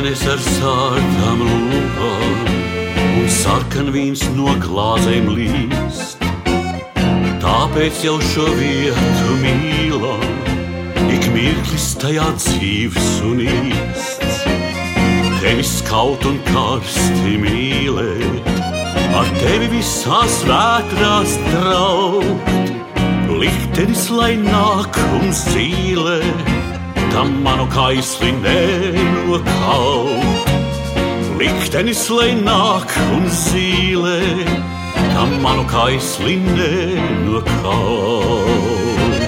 Meitenes ar sārtām lūpām un sarkanvīns no glāzēm līst. Tāpēc jau šo vietu mīlam, ik mirklis tajā dzīves un īsts. Tevi skaut un karsti mīlēt, ar tevi visās vētrās traukt. Liktenis, lai nāk un zīlē, tam manu kaisli nenokaut. Liktenis, lai nāk un zīlē, tam manu kaisli nenokaut.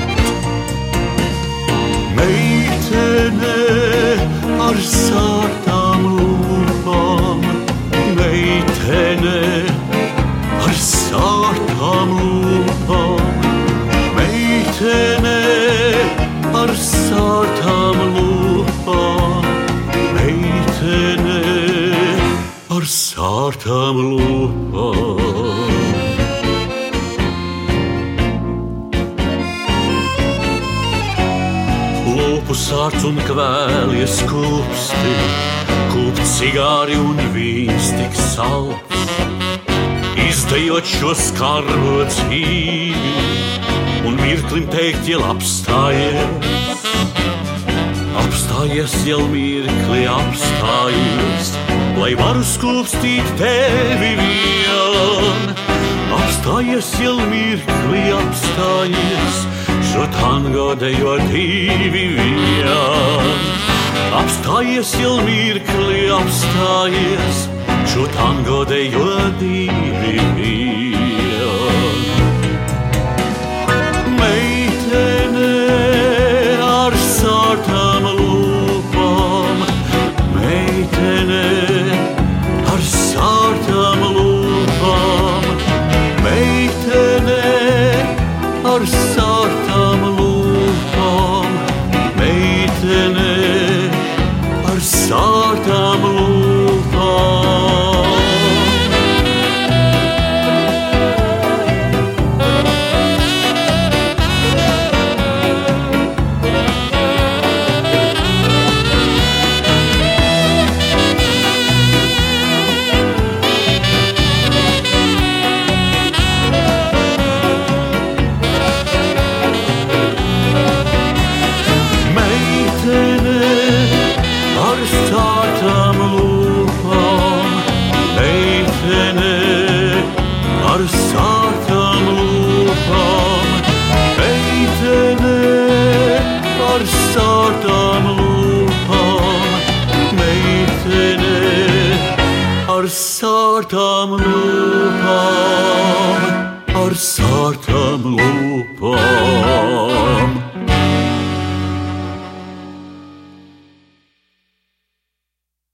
Meitene ar sārtām lūpām, meitene ar sārtām lūpām, meitene ar sārtām lūpām, meitene ar sārtām lūpām. Lūpu sārts un kvēlies kūpsti, kūp cigāri un vīns tik salds. Izdejot šo skarbo dzīvi un mirklim teikt, jau apstājies. Apstājies, jau mirkli apstājies, lai varu skūpstīt tevi vien. Apstājies, jau mirkli apstājies, šo tango dejo divi vien. Apstājies, jau mirkli apstājies, šo tango dejo divi vien. Meitene ar sārtām lūpām, meitene ar sārtām lūpām, meitene ar sārtām lūpām, meitene ar sārtām lūpām. Ar sārtām lūpām, meitene ar sārtām lūpām, meitene ar sārtām lūpām, ar sārtām lūpām.